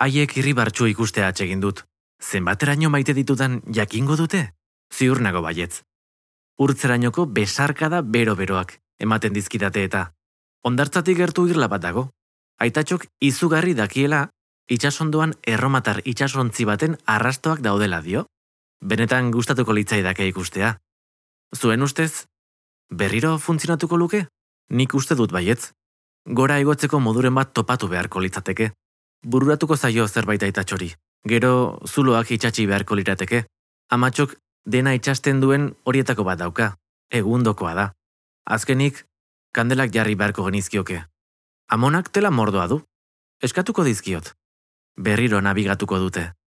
Haiek irribartsu ikustea atsegin dut. Zenbateraino maite ditudan jakingo dute? Ziur nago baietz. Urtzerainoko besarkada bero-beroak ematen dizkidate eta. Hondartzatik gertu irla bat dago. Aitatxok izugarri dakiela itsasondoan erromatar itsasontzi baten arrastoak daudela dio. Benetan gustatuko litzaidake ikustea. Zuen ustez, berriro funtzionatuko luke? Nik uste dut baietz. Gora igotzeko moduren bat topatu beharko litzateke. Bururatuko zaio zerbait aitatxori. Gero zuloak itsatsi beharko lirateke. Amatxok dena itsasten duen horietako bat dauka. Egundokoa da. Azkenik, kandelak jarri beharko genizkioke. Amonak tela mordoa du. Eskatuko dizkiot. Berriro nabigatuko dute.